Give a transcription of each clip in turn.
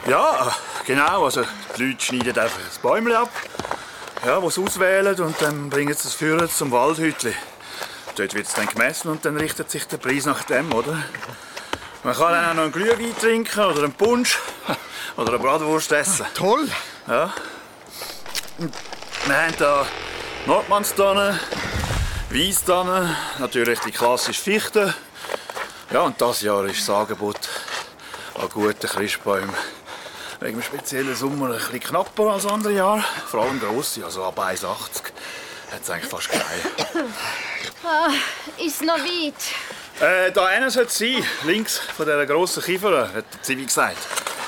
Ja, genau. Also, die Leute schneiden einfach ein Bäumchen ab, ja, das sie auswählen, und dann bringen sie es führen zum Waldhütli. Dort wird es dann gemessen und dann richtet sich der Preis nach dem, oder? Man kann dann auch noch einen Glühwein trinken oder einen Punsch oder eine Bratwurst essen. Toll! Ja. Wir haben hier Nordmannstannen, Weisstannen, natürlich die klassische Fichte. Ja, und dieses Jahr ist das Angebot an guten Christbäumen wegen dem speziellen Sommer ein bisschen knapper als andere Jahre. Vor allem grosse, also ab 1,80 hat es eigentlich fast keine. Ist noch weit? Da einer sollte es sein, links von dieser grossen Kiefer, hat der Zivi gesagt.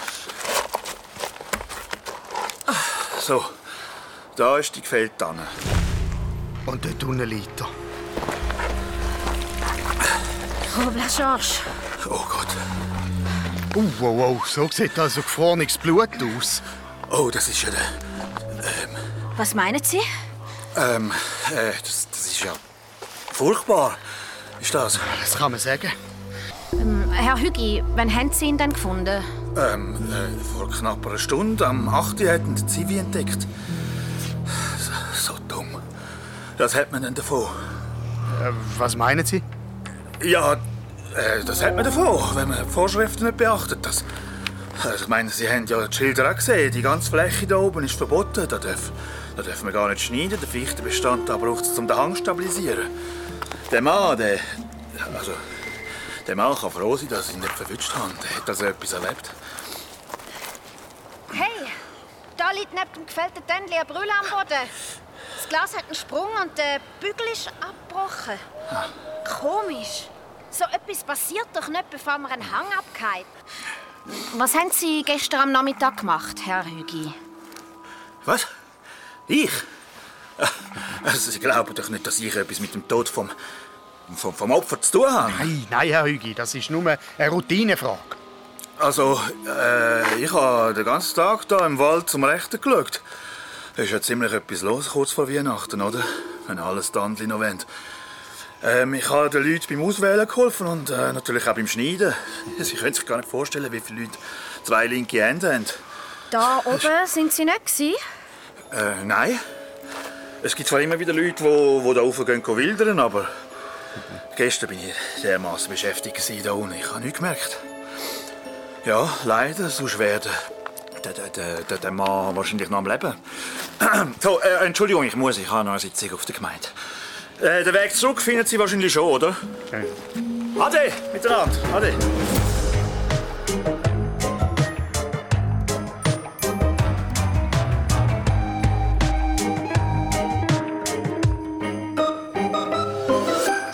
So, da ist die Gefälltanne. Und dort unten liegt er. Oh, Blanchard. Oh Gott. Wow, so sieht also gefrorenes Blut aus. Oh, das ist ja der... Was meinen Sie? Das ist ja furchtbar. Ist das? Das kann man sagen. Herr Hügi, wann haben Sie ihn denn gefunden? Vor knapp einer Stunde, am 8. hat ihn der Zivi entdeckt. So dumm. Das hat man denn davon. Was meinen Sie? Ja, das hat man davon, wenn man die Vorschriften nicht beachtet. Also ich meine, Sie haben ja die Schilder auch gesehen. Die ganze Fläche da oben ist verboten. Da dürfen wir gar nicht schneiden. Der Fichtenbestand braucht es, um den Hang zu stabilisieren. Der Mann kann froh sein, dass ich ihn nicht verwünscht habe. Der hat also etwas erlebt. Hey, da liegt neben dem gefällten Tändli eine Brille am Boden. Das Glas hat einen Sprung und der Bügel ist abgebrochen. Komisch. So etwas passiert doch nicht, bevor man einen Hang abgeht. Was haben Sie gestern am Nachmittag gemacht, Herr Hügi? Was? Ich? Also, Sie glauben doch nicht, dass ich etwas mit dem Tod vom Opfer zu tun habe? Nein, Herr Hügi, das ist nur eine Routinefrage. Also, ich habe den ganzen Tag hier im Wald zum Rechten geschaut. Es ist ja ziemlich etwas los, kurz vor Weihnachten, oder? Wenn alles die Andli noch wollen. Ich habe den Leuten beim Auswählen geholfen und natürlich auch beim Schneiden. Sie können sich gar nicht vorstellen, wie viele Leute 2 linke Hände haben. Da oben sind Sie nicht gewesen? Nein. Es gibt zwar immer wieder Leute, die da rauf gehen wildern, aber gestern bin ich dermaßen beschäftigt hier unten. Ich habe nichts gemerkt. Ja, leider, sonst wäre der Mann wahrscheinlich noch am Leben. So, Entschuldigung, ich habe noch eine Sitzung auf der Gemeinde. Den Weg zurück finden Sie wahrscheinlich schon, oder? Okay. Ade, miteinander. Ade.